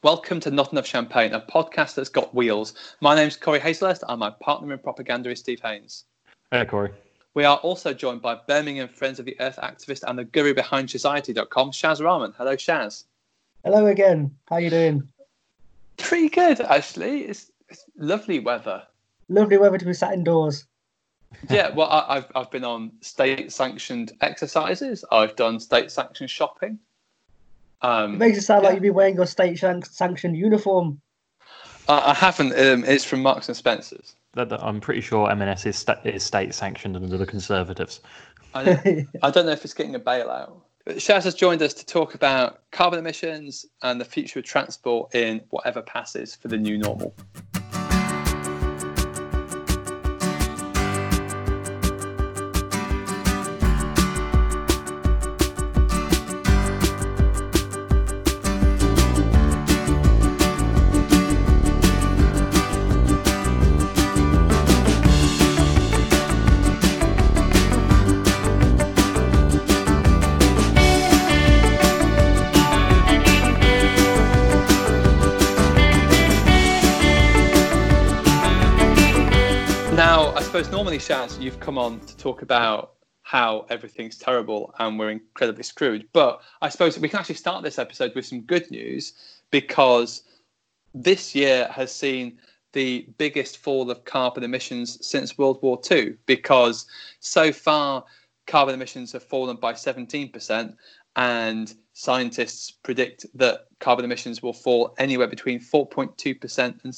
Welcome to Not Enough Champagne, a podcast that's got wheels. My name's Corey Hazelhurst and my partner in propaganda is Steve Haynes. Hey, Corey. We are also joined by Birmingham Friends of the Earth activist and the guru behind Society.com, Shaz Rahman. Hello, Shaz. Hello again. How you doing? Pretty good, actually. It's lovely weather. Lovely weather to be sat indoors. Yeah, well, I've been on state-sanctioned exercises. I've done state-sanctioned shopping. It makes it sound like you've been wearing your state-sanctioned uniform. I haven't. It's from Marks and Spencer's. I'm pretty sure M&S is state-sanctioned under the Conservatives. I don't know if it's getting a bailout. Shaz has joined us to talk about carbon emissions and the future of transport in whatever passes for the new normal. Normally, Shaz, you've come on to talk about how everything's terrible and we're incredibly screwed. But I suppose we can actually start this episode with some good news, because this year has seen the biggest fall of carbon emissions since World War II, because so far carbon emissions have fallen by 17%, and scientists predict that carbon emissions will fall anywhere between 4.2% and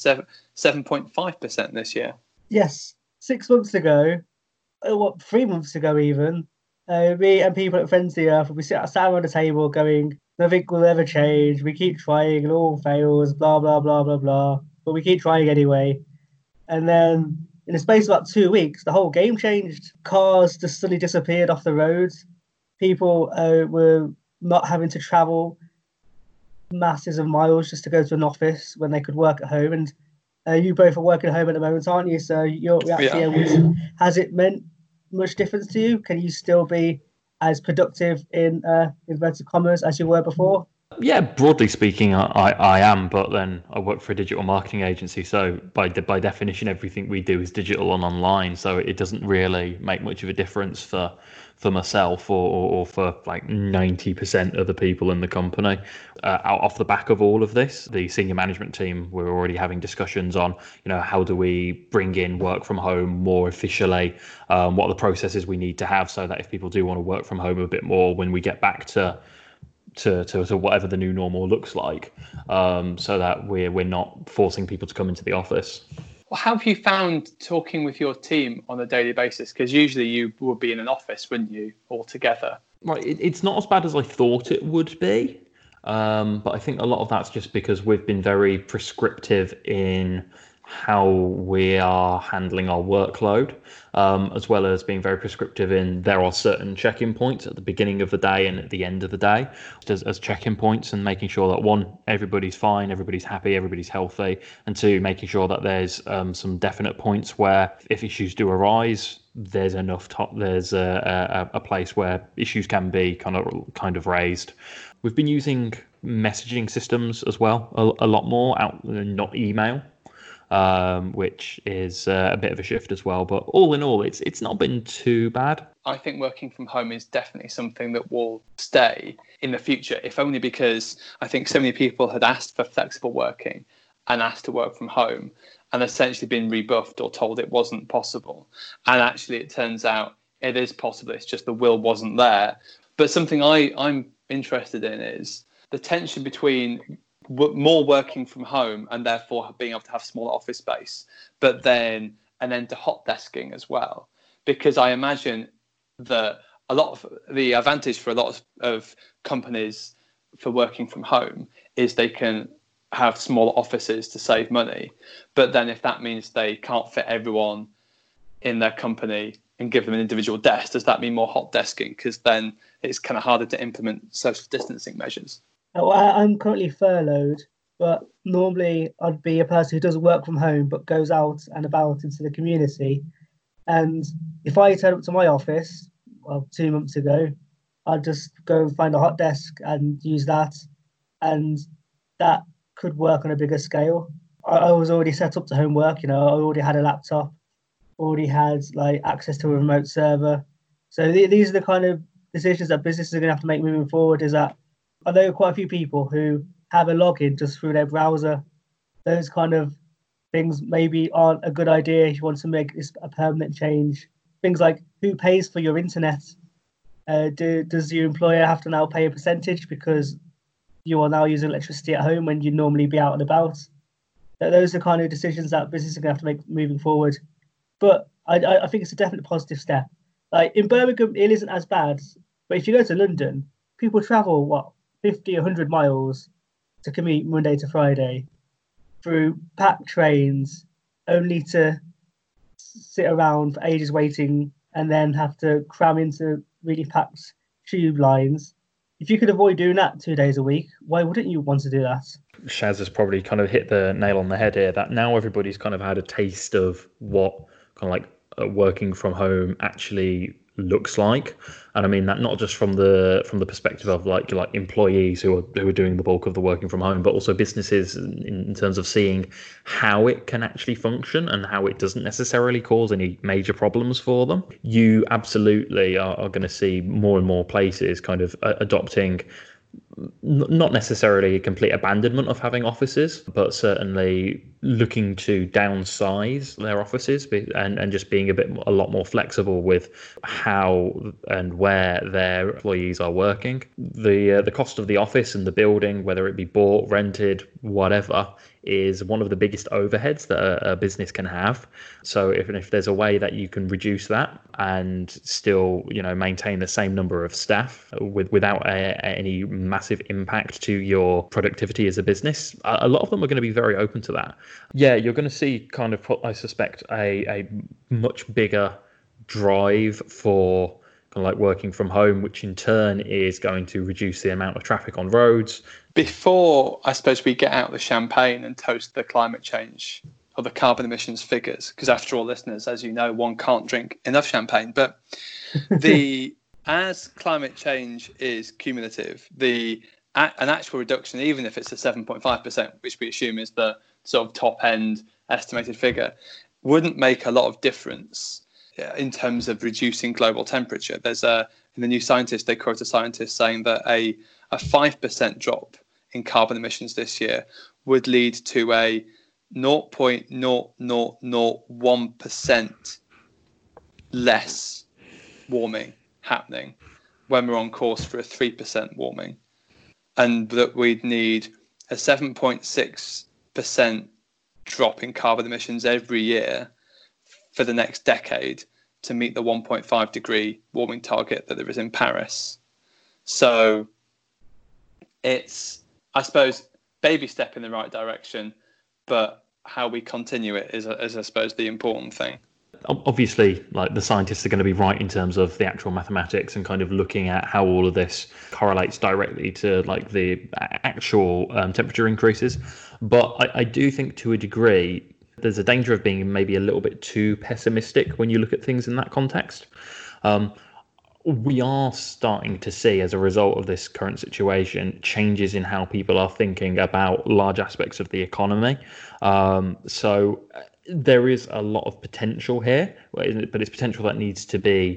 7.5% this year. Yes. 6 months ago, 3 months ago even, me and people at Friends of the Earth, we sat around the table going, nothing will ever change, we keep trying, it all fails, blah, blah, blah, blah, blah, but we keep trying anyway. And then, in the space of about 2 weeks, the whole game changed. Cars just suddenly disappeared off the roads. People were not having to travel masses of miles just to go to an office when they could work at home. And you both are working at home at the moment, aren't you? So you're actually able to, has it meant much difference to you? Can you still be as productive in inverted commas as you were before? Yeah, broadly speaking, I am, but then I work for a digital marketing agency, so by definition, everything we do is digital and online, so it doesn't really make much of a difference for myself or for like 90% of the people in the company. Off the back of all of this, the senior management team, we're already having discussions on, how do we bring in work from home more efficiently? What are the processes we need to have so that if people do want to work from home a bit more when we get back to whatever the new normal looks like, so that we're not forcing people to come into the office. Well, how have you found talking with your team on a daily basis? Because usually you would be in an office, wouldn't you, all together? Right, it's not as bad as I thought it would be, but I think a lot of that's just because we've been very prescriptive in how we are handling our workload, as well as being very prescriptive in there are certain check-in points at the beginning of the day and at the end of the day as check-in points, and making sure that one, everybody's fine, everybody's happy, everybody's healthy, and two, making sure that there's some definite points where if issues do arise, there's there's a place where issues can be kind of raised. We've been using messaging systems as well, a lot more, not email. Which is a bit of a shift as well. But all in all, it's not been too bad. I think working from home is definitely something that will stay in the future, if only because I think so many people had asked for flexible working and asked to work from home and essentially been rebuffed or told it wasn't possible. And actually, it turns out it is possible. It's just the will wasn't there. But something I'm interested in is the tension between more working from home and therefore being able to have smaller office space, but then an end to hot desking as well. Because I imagine that a lot of the advantage for a lot of companies for working from home is they can have smaller offices to save money. But then if that means they can't fit everyone in their company and give them an individual desk, does that mean more hot desking? Because then it's kind of harder to implement social distancing measures. I'm currently furloughed, but normally I'd be a person who does work from home but goes out and about into the community. And if I turn up to my office, 2 months ago, I'd just go and find a hot desk and use that. And that could work on a bigger scale. I was already set up to home work. I already had a laptop, already had like access to a remote server. So these are the kind of decisions that businesses are going to have to make moving forward. Is that I know quite a few people who have a login just through their browser. Those kind of things maybe aren't a good idea if you want to make this a permanent change. Things like who pays for your internet? Does your employer have to now pay a percentage because you are now using electricity at home when you'd normally be out and about? Those are kind of decisions that businesses are going to have to make moving forward. But I think it's a definite positive step. Like in Birmingham, it isn't as bad. But if you go to London, people travel, 50, 100 miles to commute Monday to Friday through packed trains, only to sit around for ages waiting and then have to cram into really packed tube lines. If you could avoid doing that 2 days a week, why wouldn't you want to do that? Shaz has probably kind of hit the nail on the head here, that now everybody's kind of had a taste of what kind of like working from home actually looks like. And I mean that not just from the perspective of like employees who are doing the bulk of the working from home, but also businesses in terms of seeing how it can actually function and how it doesn't necessarily cause any major problems for them. You absolutely are going to see more and more places kind of adopting not necessarily a complete abandonment of having offices, but certainly looking to downsize their offices and just being a lot more flexible with how and where their employees are working. The cost of the office and the building, whether it be bought, rented, whatever, is one of the biggest overheads that a business can have. So if there's a way that you can reduce that and still maintain the same number of staff without any massive impact to your productivity as a business, a lot of them are going to be very open to that. Yeah, you're going to see kind of, I suspect, a much bigger drive for kind of like working from home, which in turn is going to reduce the amount of traffic on roads. Before, I suppose, we get out the champagne and toast the climate change or the carbon emissions figures, because after all, listeners, as you know, one can't drink enough champagne. But as climate change is cumulative, an actual reduction, even if it's a 7.5%, which we assume is the sort of top end estimated figure, wouldn't make a lot of difference in terms of reducing global temperature. There's in the New Scientist, they quote a scientist saying that a 5% drop in carbon emissions this year would lead to a 0.0001% less warming happening when we're on course for a 3% warming, and that we'd need a 7.6% drop in carbon emissions every year for the next decade to meet the 1.5 degree warming target that there is in Paris. So it's, I suppose, baby step in the right direction, but how we continue it is I suppose, the important thing. Obviously, like the scientists are going to be right in terms of the actual mathematics and kind of looking at how all of this correlates directly to like the actual temperature increases. But I do think to a degree, there's a danger of being maybe a little bit too pessimistic when you look at things in that context. We are starting to see, as a result of this current situation, changes in how people are thinking about large aspects of the economy. So there is a lot of potential here, but it's potential that needs to be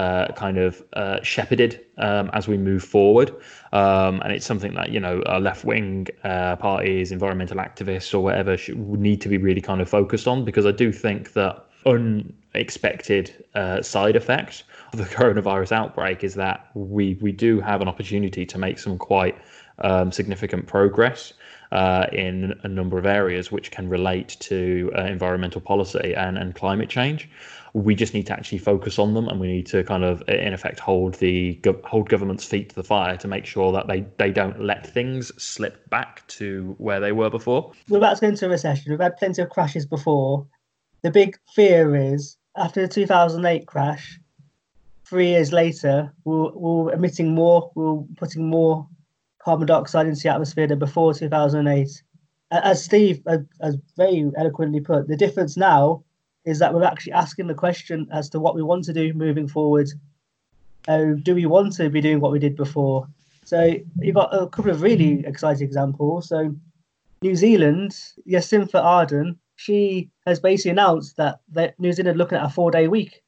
shepherded as we move forward. And it's something that, left-wing parties, environmental activists or whatever would need to be really kind of focused on, because I do think that unexpected side effect of the coronavirus outbreak is that we do have an opportunity to make some quite significant progress in a number of areas which can relate to environmental policy and climate change. We just need to actually focus on them, and we need to kind of, in effect, hold government's feet to the fire to make sure that they don't let things slip back to where they were before. We're about to go into a recession. We've had plenty of crashes before. The big fear is, after the 2008 crash, 3 years later, we're emitting more, we're putting more carbon dioxide into the atmosphere than before 2008. As Steve has very eloquently put, the difference now is that we're actually asking the question as to what we want to do moving forward. Do we want to be doing what we did before? So you've got a couple of really exciting examples. So New Zealand, Jacinda Ardern, she has basically announced that New Zealand are looking at a 4-day week.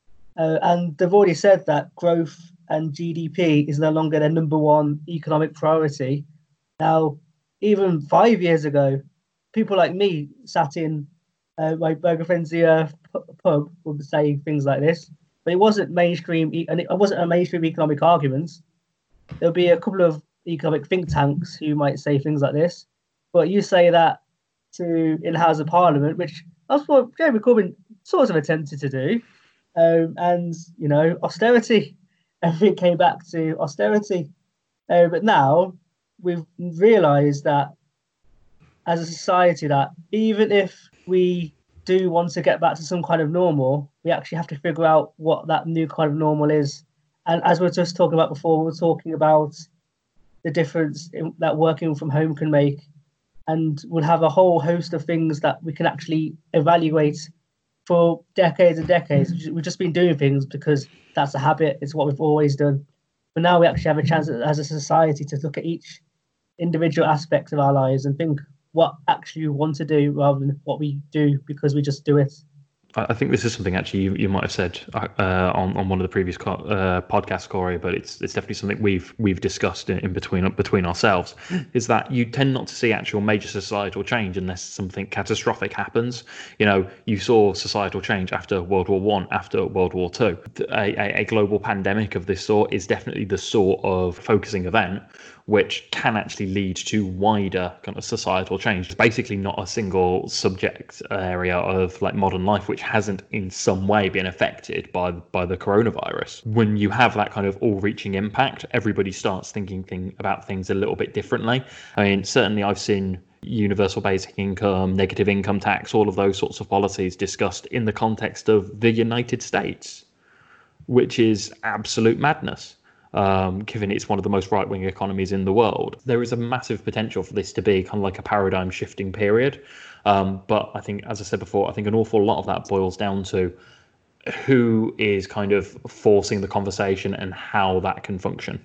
And they've already said that growth and GDP is no longer their number one economic priority. Now, even 5 years ago, people like me sat in my girlfriend's pub would say things like this, but it wasn't mainstream, and it wasn't a mainstream economic argument. There'll be a couple of economic think tanks who might say things like this, but you say that to in the House of Parliament, which that's what Jeremy Corbyn sort of attempted to do, and austerity. Everything came back to austerity, but now we've realised that as a society that even if we do want to get back to some kind of normal, we actually have to figure out what that new kind of normal is. And as we were just talking about before, we were talking about the difference that working from home can make. And we'll have a whole host of things that we can actually evaluate for decades and decades. We've just been doing things because that's a habit. It's what we've always done. But now we actually have a chance as a society to look at each individual aspect of our lives and think what actually we want to do rather than what we do because we just do it. I think this is something actually you might have said on one of the previous podcasts, Corey, but it's definitely something we've discussed in between ourselves. Is that you tend not to see actual major societal change unless something catastrophic happens. You saw societal change after World War One, after World War Two. A global pandemic of this sort is definitely the sort of focusing event which can actually lead to wider kind of societal change. It's basically not a single subject area of like modern life which hasn't in some way been affected by the coronavirus. When you have that kind of all-reaching impact, everybody starts thinking about things a little bit differently. I mean, certainly I've seen universal basic income, negative income tax, all of those sorts of policies discussed in the context of the United States, which is absolute madness. Given it's one of the most right-wing economies in the world. There is a massive potential for this to be kind of like a paradigm shifting period. But I think, as I said before, I think an awful lot of that boils down to who is kind of forcing the conversation and how that can function.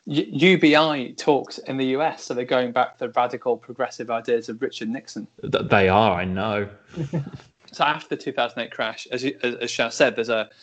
UBI talks in the US, so they're going back to the radical progressive ideas of Richard Nixon. They are, I know. So after the 2008 crash, as Shaz said, there's a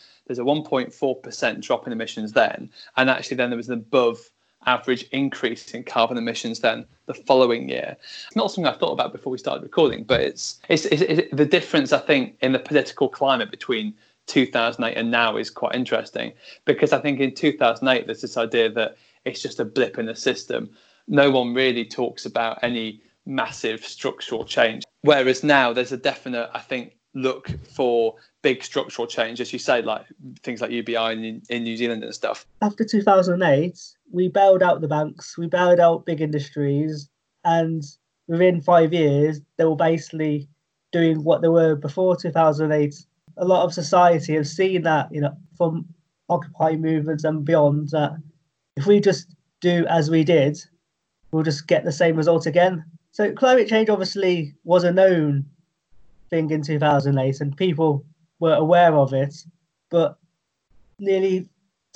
1.4% drop in emissions then, and actually then there was an above average increase in carbon emissions then the following year. It's not something I thought about before we started recording, but it's the difference, I think, in the political climate between 2008 and now is quite interesting, because I think in 2008 there's this idea that it's just a blip in the system. No one really talks about any massive structural change, whereas now there's a definite, I think, look for big structural change, as you say, like things like UBI in New Zealand and stuff. After 2008, we bailed out the banks, we bailed out big industries, and within 5 years, they were basically doing what they were before 2008. A lot of society have seen that, from Occupy movements and beyond, that if we just do as we did, we'll just get the same result again. So climate change obviously was a known thing in 2008 and people were aware of it, but nearly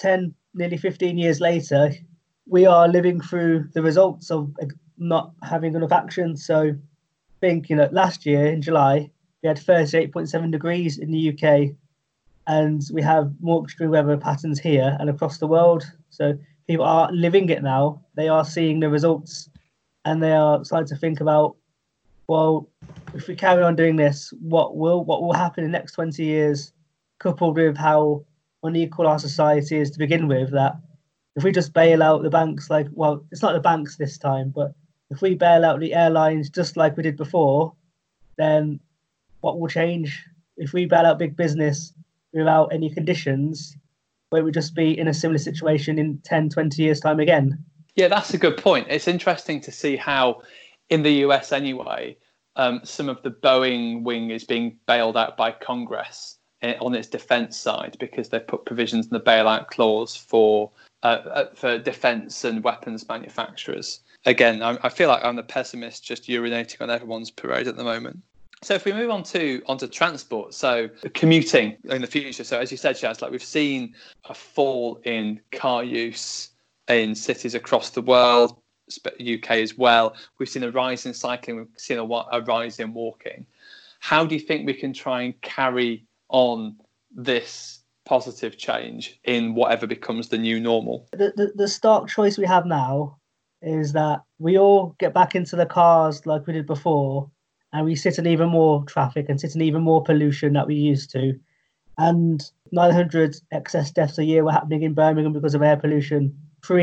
15 years later, we are living through the results of not having enough action. So I think, last year in July, we had 38.7 degrees in the UK, and we have more extreme weather patterns here and across the world. So people are living it now. They are seeing the results, and they are starting to think about, well, if we carry on doing this, what will happen in the next 20 years, coupled with how unequal our society is to begin with, that if we just bail out the banks, it's not the banks this time, but if we bail out the airlines just like we did before, then what will change? If we bail out big business without any conditions, won't we just be in a similar situation in 10, 20 years' time again? Yeah, that's a good point. It's interesting to see how, in the US anyway, some of the Boeing wing is being bailed out by Congress on its defence side because they've put provisions in the bailout clause for defence and weapons manufacturers. Again, I feel like I'm the pessimist just urinating on everyone's parade at the moment. So if we move onto transport, so commuting in the future. So as you said, Shaz, we've seen a fall in car use in cities across the world. UK as well. We've seen a rise in cycling. We've seen a rise in walking. How do you think we can try and carry on this positive change in whatever becomes the new normal? The stark choice we have now is that we all get back into the cars like we did before, and we sit in even more traffic and sit in even more pollution that we used to. And 900 excess deaths a year were happening in Birmingham because of air pollution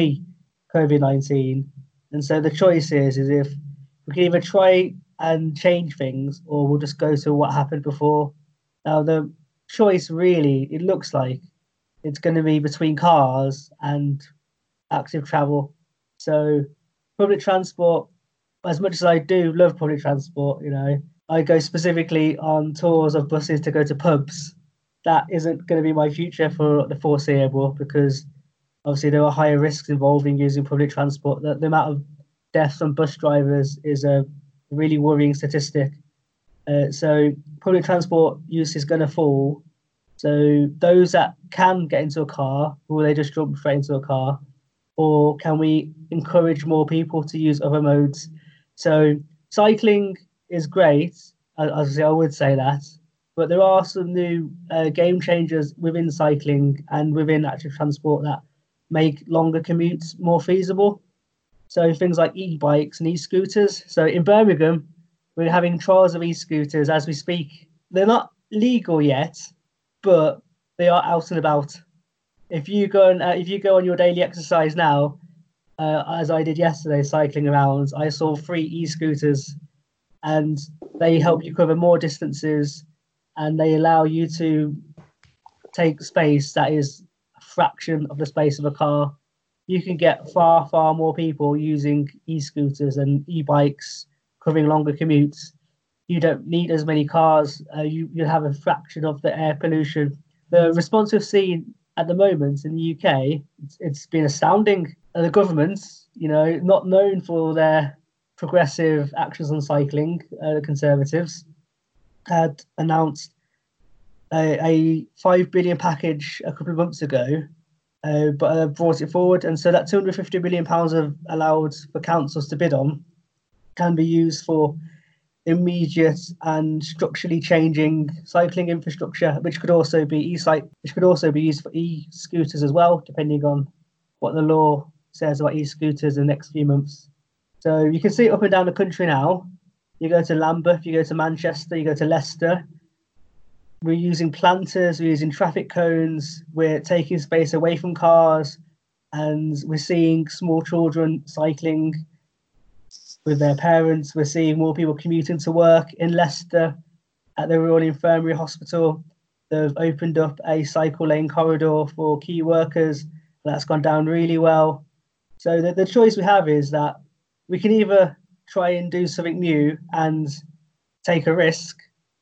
pre-COVID-19. And so the choice is if we can either try and change things, or we'll just go to what happened before. Now, the choice really, it looks like it's going to be between cars and active travel. So public transport, as much as I do love public transport, I go specifically on tours of buses to go to pubs. That isn't going to be my future for the foreseeable, because obviously there are higher risks involved in using public transport. The amount of deaths from bus drivers is a really worrying statistic. So public transport use is going to fall. So those that can get into a car, will they just jump straight into a car? Or can we encourage more people to use other modes? So cycling is great, as I would say that, but there are some new game changers within cycling and within active transport that make longer commutes more feasible. So things like e-bikes and e-scooters. So in Birmingham, we're having trials of e-scooters as we speak. They're not legal yet, but they are out and about. If you go on your daily exercise now, as I did yesterday, cycling around, I saw 3 e-scooters, and they help you cover more distances, and they allow you to take space that is a fraction of the space of a car. You can get far, far more people using e-scooters and e-bikes covering longer commutes. You don't need as many cars. You have a fraction of the air pollution. The response we've seen at the moment in the UK, it's been astounding. The governments, not known for their progressive actions on cycling, the Conservatives, had announced a 5 billion package a couple of months ago, but brought it forward. And so that £250 million have allowed for councils to bid on can be used for immediate and structurally changing cycling infrastructure, which could also be used for e-scooters as well, depending on what the law says about e-scooters in the next few months. So you can see it up and down the country now. You go to Lambeth, you go to Manchester, you go to Leicester. We're using planters, we're using traffic cones, we're taking space away from cars, and we're seeing small children cycling with their parents. We're seeing more people commuting to work. In Leicester, at the Royal Infirmary Hospital, they've opened up a cycle lane corridor for key workers. That's gone down really well. So the choice we have is that we can either try and do something new and take a risk,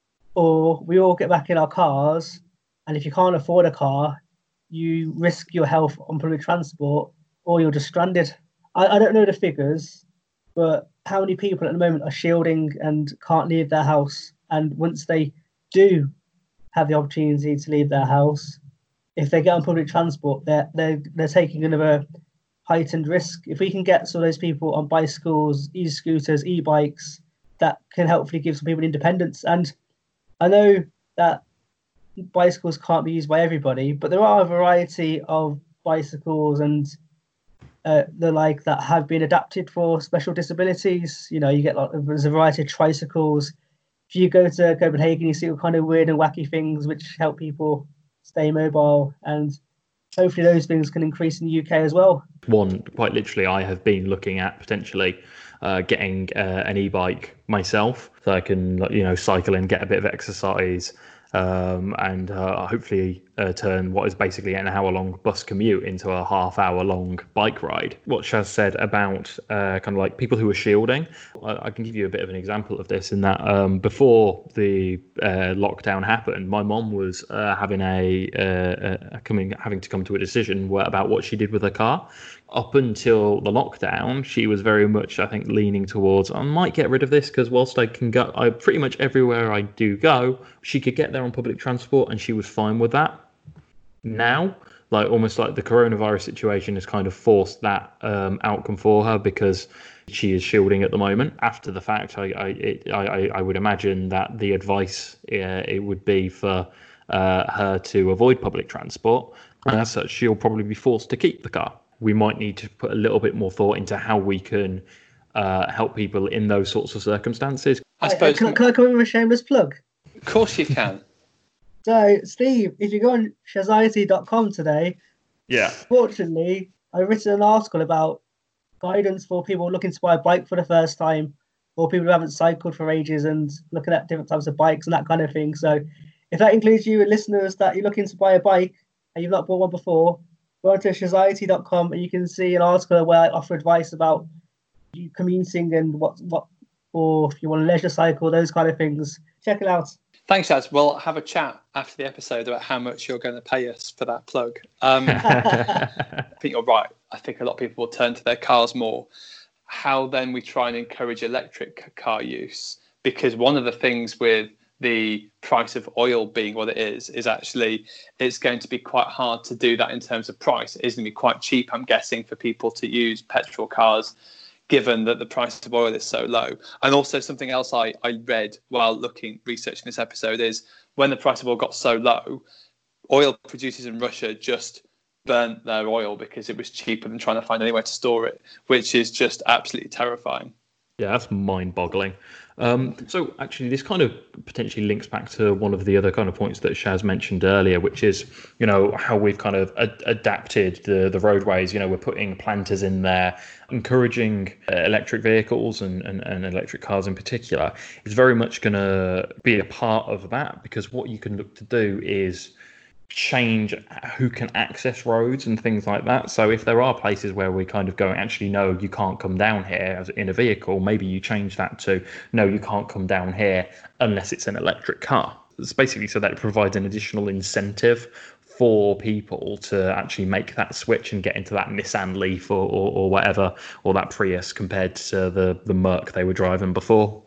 or we all get back in our cars, and if you can't afford a car, you risk your health on public transport, or you're just stranded. I don't know the figures, but how many people at the moment are shielding and can't leave their house? And once they do have the opportunity to leave their house, if they get on public transport, they're taking another heightened risk. If we can get some of those people on bicycles, e-scooters, e-bikes, that can hopefully give some people independence. And I know that bicycles can't be used by everybody, but there are a variety of bicycles and the like that have been adapted for special disabilities. You get there's a variety of tricycles. If you go to Copenhagen, you see all kind of weird and wacky things which help people stay mobile, and hopefully those things can increase in the UK as well. One, quite literally, I have been looking at potentially getting an e-bike myself, so I can cycle and get a bit of exercise, and hopefully turn what is basically an hour-long bus commute into a half-hour-long bike ride. What Shaz said about kind of like people who are shielding, I can give you a bit of an example of this in that before the lockdown happened, my mom was having to come to a decision about what she did with her car. Up until the lockdown, she was very much, I think, leaning towards, I might get rid of this because whilst I can go, pretty much everywhere I do go, she could get there on public transport and she was fine with that. Now, like almost like the coronavirus situation has kind of forced that outcome for her, because she is shielding at the moment. After the fact, I would imagine that the advice it would be for her to avoid public transport, and as such, she'll probably be forced to keep the car. We might need to put a little bit more thought into how we can help people in those sorts of circumstances. I suppose. Can I come in with a shameless plug? Of course you can. So, Steve, if you go on Shazity.com today, Yeah. fortunately, I've written an article about guidance for people looking to buy a bike for the first time, or people who haven't cycled for ages and looking at different types of bikes and that kind of thing. So, if that includes you and listeners that you're looking to buy a bike and you've not bought one before, go on to Shazity.com and you can see an article where I offer advice about you commuting and what, or if you want a leisure cycle, those kind of things. Check it out. Thanks, Jazz. We'll have a chat after the episode about how much you're going to pay us for that plug. I think you're right. I think a lot of people will turn to their cars more. How then we try and encourage electric car use? Because one of the things with the price of oil being what it is actually it's going to be quite hard to do that in terms of price. It is going to be quite cheap, I'm guessing, for people to use petrol cars, given that the price of oil is so low. And also something else I read while researching this episode is when the price of oil got so low, oil producers in Russia just burnt their oil because it was cheaper than trying to find anywhere to store it, which is just absolutely terrifying. Yeah, that's mind-boggling. So actually, this kind of potentially links back to one of the other kind of points that Shaz mentioned earlier, which is, how we've kind of adapted the roadways. We're putting planters in there, encouraging electric vehicles and electric cars in particular. It's very much going to be a part of that, because what you can look to do is change who can access roads and things like that. So if there are places where we kind of go, actually, no, you can't come down here as in a vehicle, maybe you change that to, no, you can't come down here unless it's an electric car. It's basically so that it provides an additional incentive for people to actually make that switch and get into that Nissan Leaf or whatever, or that Prius compared to the Merc they were driving before.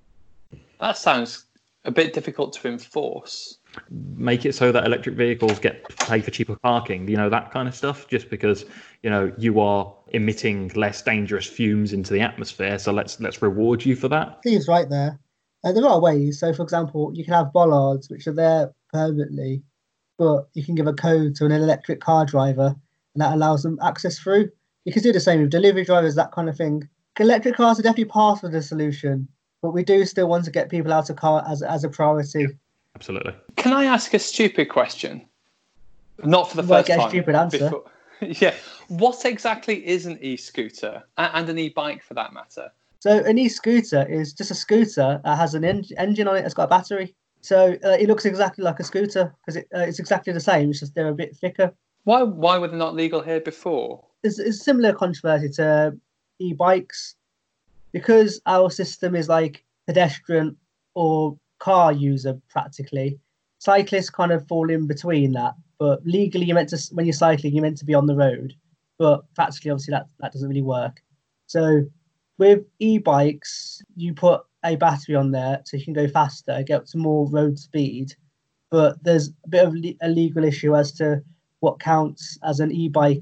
That sounds a bit difficult to enforce. Make it so that electric vehicles get paid for cheaper parking, that kind of stuff, just because you are emitting less dangerous fumes into the atmosphere, so let's reward you for that. Steve's right there. There are ways. So, for example, you can have bollards which are there permanently, but you can give a code to an electric car driver and that allows them access through. You can do the same with delivery drivers, that kind of thing. Electric cars are definitely part of the solution, but we do still want to get people out of car as a priority. Absolutely. Can I ask a stupid question? Not for the first time. A stupid answer. Yeah. What exactly is an e-scooter and an e-bike for that matter? So an e-scooter is just a scooter that has an engine on it. It's got a battery. So it looks exactly like a scooter because it's exactly the same. It's just they're a bit thicker. Why were they not legal here before? It's similar controversy to e-bikes because our system is like pedestrian or car user practically. Cyclists kind of fall in between that, but legally when you're cycling you're meant to be on the road, but practically obviously that doesn't really work. So with e-bikes you put a battery on there so you can go faster, get up to more road speed, but there's a bit of a legal issue as to what counts as an e-bike.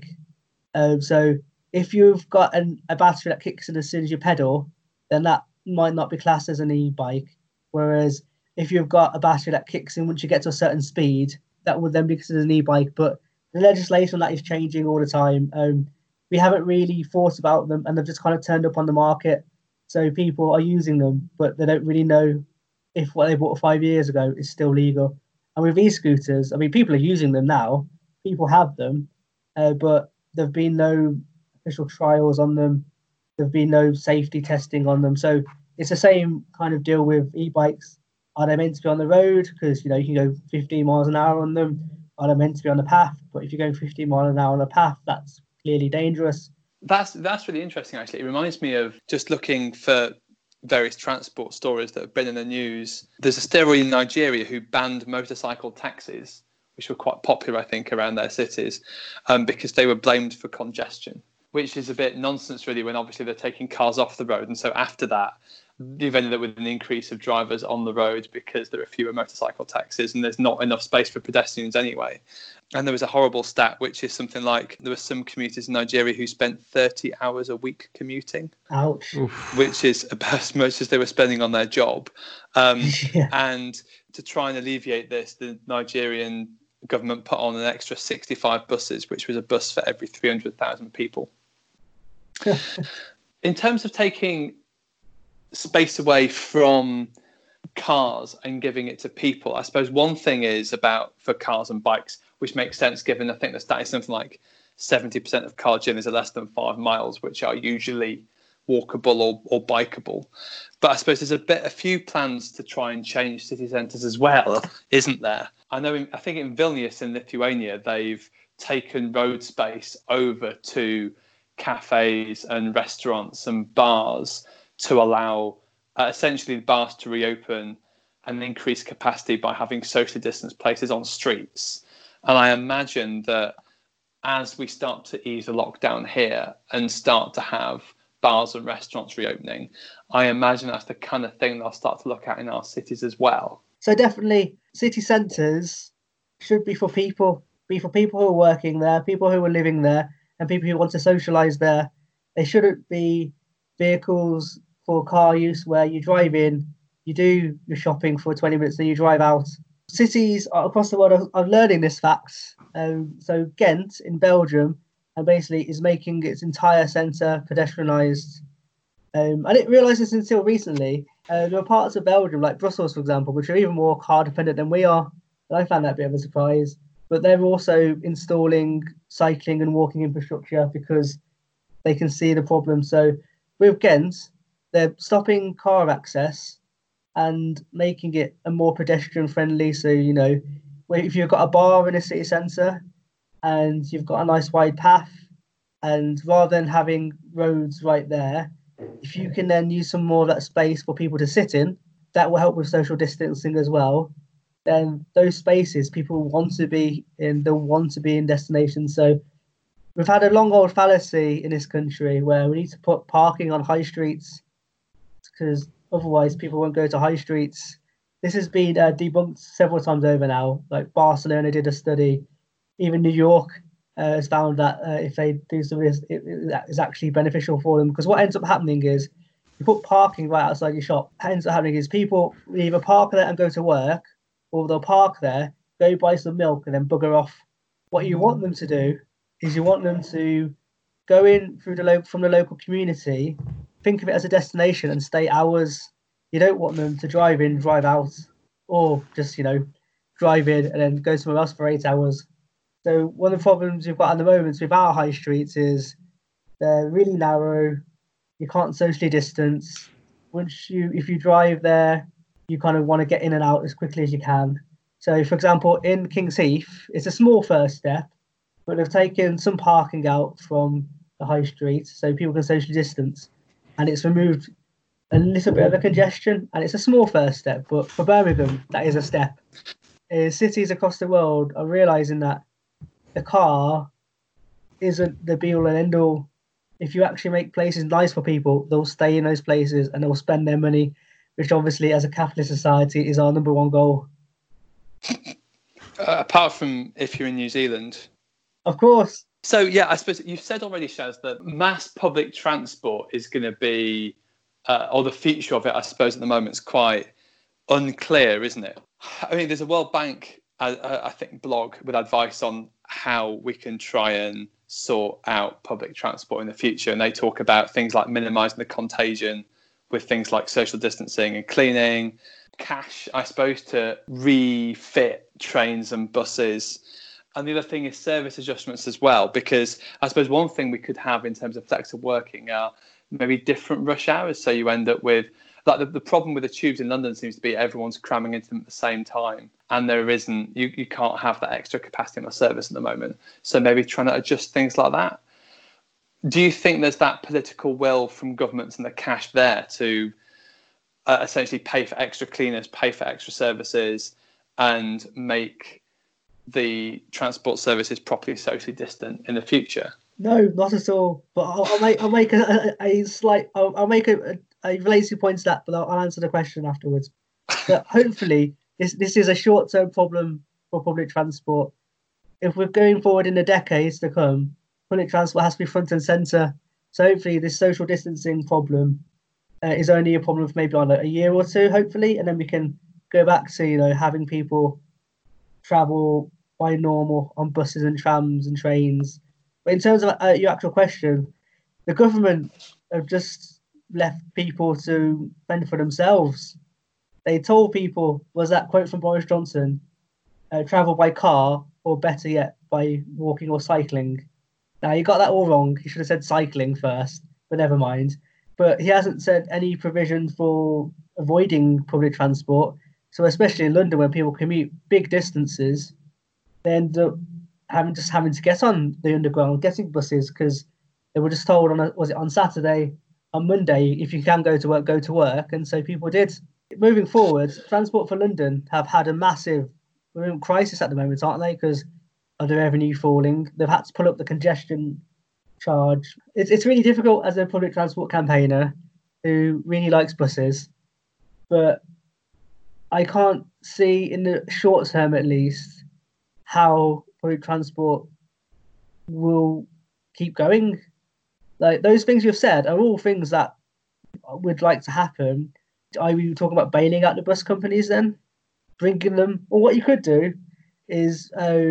So if you've got a battery that kicks in as soon as you pedal, then that might not be classed as an e-bike. Whereas if you've got a battery that kicks in once you get to a certain speed, that would then be considered an e-bike. But the legislation on that is changing all the time. We haven't really thought about them and they've just kind of turned up on the market. So people are using them, but they don't really know if what they bought 5 years ago is still legal. And with e-scooters, I mean, people are using them now. People have them, but there've been no official trials on them. There've been no safety testing on them. So it's the same kind of deal with e-bikes. Are they meant to be on the road? Because, you can go 15 miles an hour on them. Are they meant to be on the path? But if you're going 15 miles an hour on a path, that's clearly dangerous. That's really interesting, actually. It reminds me of just looking for various transport stories that have been in the news. There's a steroid in Nigeria who banned motorcycle taxis, which were quite popular, I think, around their cities, because they were blamed for congestion, which is a bit nonsense, really, when obviously they're taking cars off the road. And so after that, you've ended up with an increase of drivers on the road because there are fewer motorcycle taxis and there's not enough space for pedestrians anyway. And there was a horrible stat, which is something like there were some commuters in Nigeria who spent 30 hours a week commuting. Ouch. Which is about as much as they were spending on their job. Yeah. And to try and alleviate this, the Nigerian government put on an extra 65 buses, which was a bus for every 300,000 people. In terms of taking space away from cars and giving it to people, I suppose one thing is about for cars and bikes, which makes sense given I think the stat is something like 70% of car journeys are less than 5 miles, which are usually walkable or bikeable. But I suppose there's a few plans to try and change city centres as well, isn't there? I think in Vilnius in Lithuania, they've taken road space over to cafes and restaurants and bars to allow essentially the bars to reopen and increase capacity by having socially distanced places on streets. And I imagine that as we start to ease the lockdown here and start to have bars and restaurants reopening, I imagine that's the kind of thing they'll start to look at in our cities as well. So definitely city centres should be for people who are working there, people who are living there, and people who want to socialise there. They shouldn't be vehicles for car use where you drive in, you do your shopping for 20 minutes, then you drive out. Cities across the world are learning this fact. So Ghent in Belgium basically is making its entire centre pedestrianised. I didn't realise this until recently. There are parts of Belgium, like Brussels, for example, which are even more car dependent than we are. And I found that a bit of a surprise. But they're also installing cycling and walking infrastructure because they can see the problem. So with Ghent, they're stopping car access and making it a more pedestrian friendly. So, you know, if you've got a bar in a city centre and you've got a nice wide path, and rather than having roads right there, if you can then use some more of that space for people to sit in, that will help with social distancing as well. Then those spaces people want to be in, they'll want to be in destinations. So we've had a long old fallacy in this country where we need to put parking on high streets because otherwise people won't go to high streets. This has been debunked several times over now. Like Barcelona did a study, even New York has found that if they do some of this, it is actually beneficial for them. Because what ends up happening is you put parking right outside your shop. What ends up happening is people either park there and go to work, or they'll park there, go buy some milk, and then bugger off. What you want them to do is you want them to go in through from the local community, think of it as a destination, and stay hours. You don't want them to drive in, drive out, or just, you know, drive in and then go somewhere else for 8 hours. So one of the problems we've got at the moment with our high streets is they're really narrow. You can't socially distance. If you drive there, you kind of want to get in and out as quickly as you can. So, for example, in King's Heath, it's a small first step, but they've taken some parking out from the high street so people can socially distance, and it's removed a little bit of the congestion, and it's a small first step, but for Birmingham, that is a step. Cities across the world are realising that the car isn't the be-all and end-all. If you actually make places nice for people, they'll stay in those places and they'll spend their money, which obviously, as a capitalist society, is our number one goal. Apart from if you're in New Zealand. Of course. So, yeah, I suppose you've said already, Shaz, that mass public transport is going to be, or the future of it, I suppose, at the moment is quite unclear, isn't it? I mean, there's a World Bank, I think, blog with advice on how we can try and sort out public transport in the future. And they talk about things like minimising the contagion with things like social distancing and cleaning, cash, I suppose, to refit trains and buses. And the other thing is service adjustments as well, because I suppose one thing we could have in terms of flexible working are maybe different rush hours. So you end up with, like the problem with the tubes in London seems to be everyone's cramming into them at the same time. And there isn't, you can't have that extra capacity on the service at the moment. So maybe trying to adjust things like that. Do you think there's that political will from governments and the cash there to essentially pay for extra cleaners, pay for extra services, and make the transport services properly socially distant in the future? No, not at all. But I'll make a related point to that, but I'll answer the question afterwards. But hopefully, this is a short-term problem for public transport. if we're going forward in the decades to come, public transport has to be front and centre. So hopefully this social distancing problem is only a problem for maybe like a year or two, hopefully, and then we can go back to having people travel by normal on buses and trams and trains. But in terms of your actual question, the government have just left people to fend for themselves. They told people, was that quote from Boris Johnson, travel by car or better yet by walking or cycling. Now you got that all wrong. He should have said cycling first, but never mind. But he hasn't said any provision for avoiding public transport. So especially in London, when people commute big distances, they end up having to get on the underground, getting buses, because they were just told on Saturday, on Monday, if you can go to work, and so people did. Moving forward, Transport for London have had a massive crisis at the moment, aren't they? Because of the revenue falling, they've had to pull up the congestion charge. It's really difficult as a public transport campaigner who really likes buses, but I can't see in the short term at least how public transport will keep going. Like those things you've said are all things that would like to happen. Are you talking about bailing out the bus companies then? Bringing them, or what you could do is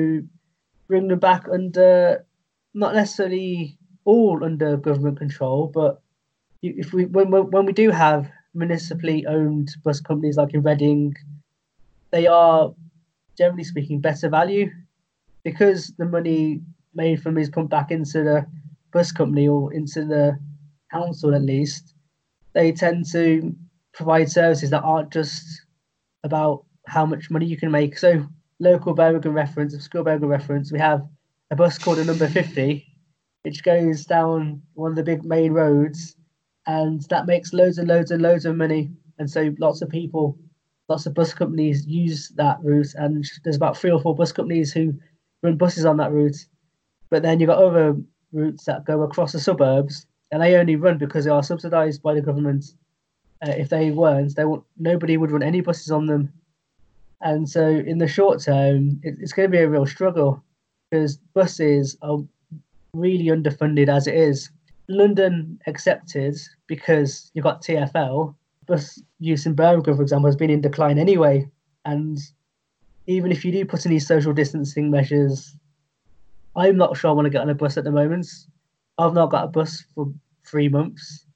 bring them back under, not necessarily all under government control, but when we do have municipally owned bus companies like in Reading, they are generally speaking better value because the money made from is pumped back into the bus company or into the council at least. They tend to provide services that aren't just about how much money you can make. So local Birmingham reference, school Birmingham reference, we have a bus called a number 50, which goes down one of the big main roads, and that makes loads and loads and loads of money. And so lots of people, lots of bus companies use that route, and there's about 3 or 4 bus companies who run buses on that route. But then you've got other routes that go across the suburbs, and they only run because they are subsidised by the government. If they weren't, nobody would run any buses on them. And so in the short term, it's going to be a real struggle because buses are really underfunded as it is. London accepted because you've got TfL. Bus use in Birmingham, for example, has been in decline anyway. And even if you do put in these social distancing measures, I'm not sure I want to get on a bus at the moment. I've not got a bus for 3 months.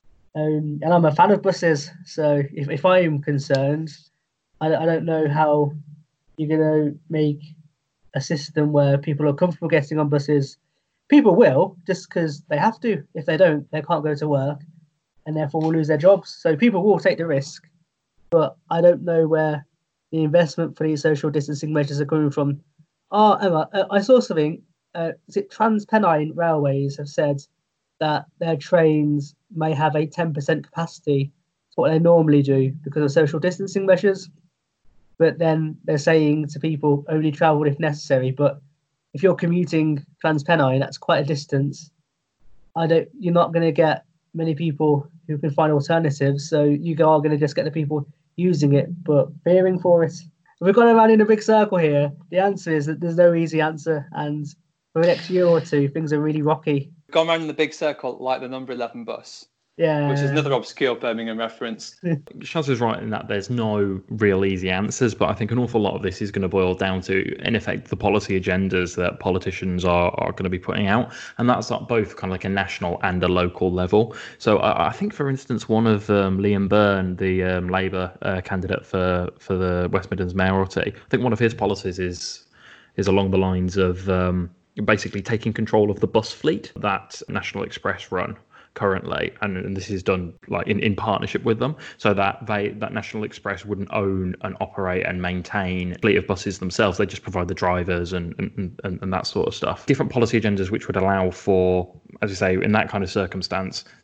And I'm a fan of buses. So if I'm concerned, I don't know how you're going to make a system where people are comfortable getting on buses. People will, just because they have to. If they don't, they can't go to work and therefore will lose their jobs. So people will take the risk. But I don't know where the investment for these social distancing measures are coming from. Oh, Emma, I saw something. Is it TransPennine Railways have said that their trains may have a 10% capacity. It's what they normally do because of social distancing measures. But then they're saying to people only travel if necessary. But if you're commuting TransPennine, that's quite a distance. You're not going to get many people who can find alternatives. So you are going to just get the people using it, but fearing for it. We've gone around in a big circle here. The answer is that there's no easy answer. And for the next year or two, things are really rocky. Gone around in the big circle like the number 11 bus. Yeah. Which is another obscure Birmingham reference. Shaz is right in that there's no real easy answers, but I think an awful lot of this is going to boil down to, in effect, the policy agendas that politicians are going to be putting out. And that's at both kind of like a national and a local level. So I think, for instance, one of Liam Byrne, the Labour candidate for the West Midlands mayoralty, I think one of his policies is along the lines of basically taking control of the bus fleet that National Express run currently, and this is done like in partnership with them, so that National Express wouldn't own and operate and maintain a fleet of buses themselves. They just provide the drivers and that sort of stuff. Different policy agendas which would allow for, as you say, in that kind of circumstance,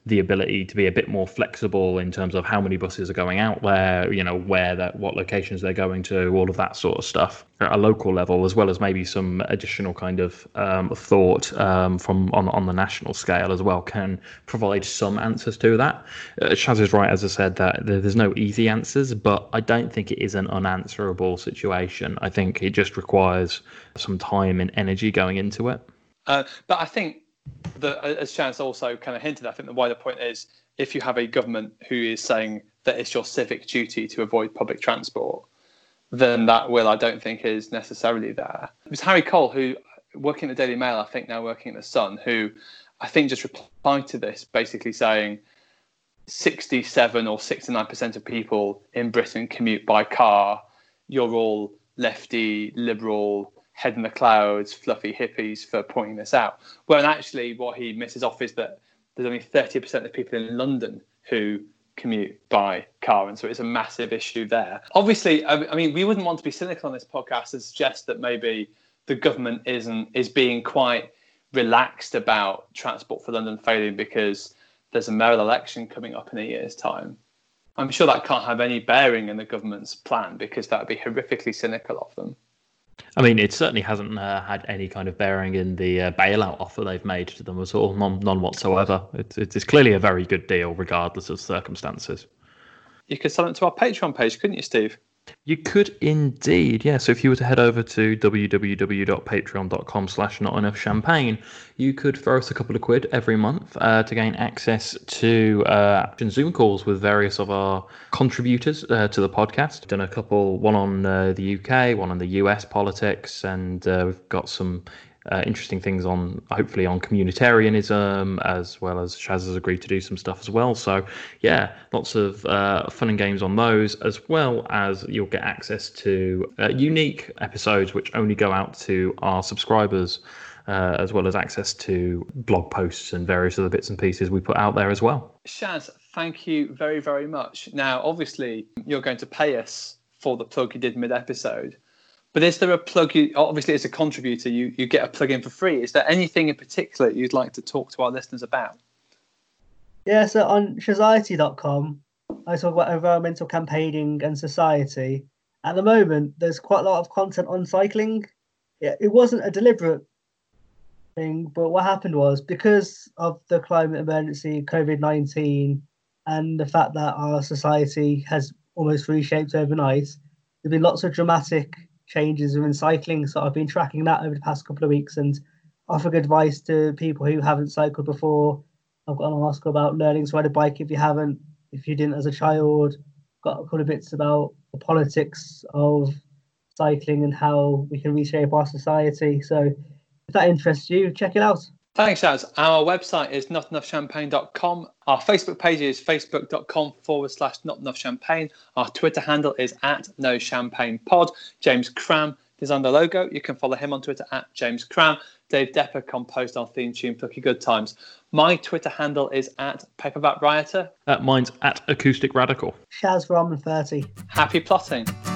the ability to be a bit more flexible in terms of how many buses are going out there, what locations they're going to, all of that sort of stuff at a local level, as well as maybe some additional kind of thought from on the national scale as well, can provide some answers to that. Shaz is right, as I said, that there's no easy answers, but I don't think it is an unanswerable situation. I think it just requires some time and energy going into it. But I think that, as Shaz also kind of hinted, I think the wider point is, if you have a government who is saying that it's your civic duty to avoid public transport, then that will, I don't think, is necessarily there. It was Harry Cole, who, working at the Daily Mail, I think now working at the Sun, who I think just replied to this, basically saying 67 or 69% of people in Britain commute by car. You're all lefty, liberal, head in the clouds, fluffy hippies for pointing this out. Well, and actually what he misses off is that there's only 30% of people in London who commute by car, and so it's a massive issue there. Obviously, I mean, we wouldn't want to be cynical on this podcast and suggest that maybe the government is being quite relaxed about Transport for London failing because there's a mayoral election coming up in a year's time. I'm sure that can't have any bearing in the government's plan, because that would be horrifically cynical of them. I mean, it certainly hasn't had any kind of bearing in the bailout offer they've made to them at all, none whatsoever. It's clearly a very good deal, regardless of circumstances. You could sell it to our Patreon page, couldn't you, Steve? You could indeed, yeah. So if you were to head over to www.patreon.com/notenoughchampagne, you could throw us a couple of quid every month to gain access to Zoom calls with various of our contributors to the podcast. We've done a couple, one on the UK, one on the US politics, and we've got some interesting things hopefully on communitarianism, as well as Shaz has agreed to do some stuff as well. So yeah, lots of fun and games on those, as well as you'll get access to unique episodes which only go out to our subscribers, as well as access to blog posts and various other bits and pieces we put out there as well. Shaz, thank you very, very much. Now, obviously, you're going to pay us for the plug you did mid-episode. But is there a plug? Obviously, as a contributor, you get a plug-in for free. Is there anything in particular you'd like to talk to our listeners about? Yeah, so on Shazity.com, I talk about environmental campaigning and society. At the moment, there's quite a lot of content on cycling. It wasn't a deliberate thing, but what happened was, because of the climate emergency, COVID-19, and the fact that our society has almost reshaped overnight, there's been lots of dramatic changes within cycling, so I've been tracking that over the past couple of weeks and offering advice to people who haven't cycled before. I've got an article about learning to ride a bike if you didn't as a child. Got a couple of bits about the politics of cycling and how we can reshape our society. So if that interests you, check it out. Thanks, Shaz. Our website is notenoughchampagne.com. Our Facebook page is facebook.com/notenoughchampagne. Our Twitter handle is @NoChampagnePod. James Cram designed the logo. You can follow him on Twitter @JamesCram. Dave Depper composed our theme tune, Plucky Good Times. My Twitter handle is @PaperbackRioter. Mine's @AcousticRadical. Shaz Ramen 30. Happy plotting.